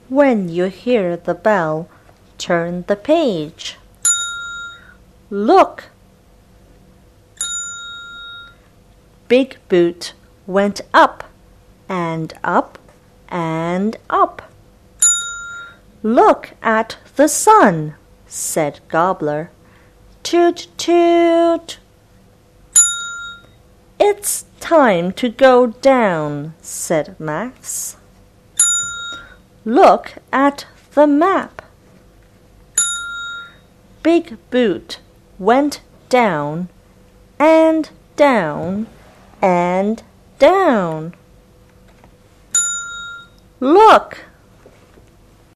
When you hear the bell, turn the page. Look! Big Boot went up and up and up. Look at the sun, said Gobbler. Toot, toot! It's time to go down, said Max. Look at the map. Big Boot went down and down and down. Look!